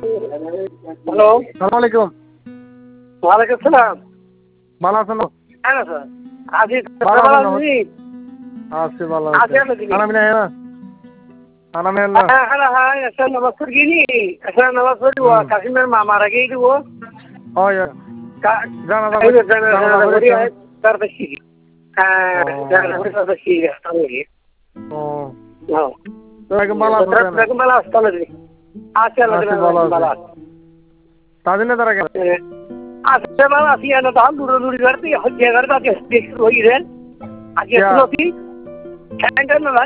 Hello, সালাম আলাইকুম। ওয়ালাইকুম সালাম। ভালো আছেন? হ্যাঁ স্যার, আজি ভালো ভালো আছেন? আছি। আছি ভালো আছি আছে। আমরা দিদি। খানা পিনা है ना? खाना में है ना? হ্যাঁ, একটা নামাজ পড়ি নি, একটা নামাজ পড়ি কাশিমের মামার আগেই দিব। ও ইয়া জানাজা জানাজা করি তার বেশি। হ্যাঁ, জানাজা করি তার বেশি রাস্তা নেই। ও হ্যাঁ, তো একদম ভালো আছে না? একদম ভালো আসতে হবে দিদি। আছি আল্লাহ আছি দিদি, ভালো ভালো আছে। আছে। তাজিনে তারা কেন? আজকে ভালো আছি, না ধান দূরে করতে হচ্ছে, করতে শুরু হয়ে গেছে। আজকে क्या শুনছি ঠ্যাংটা না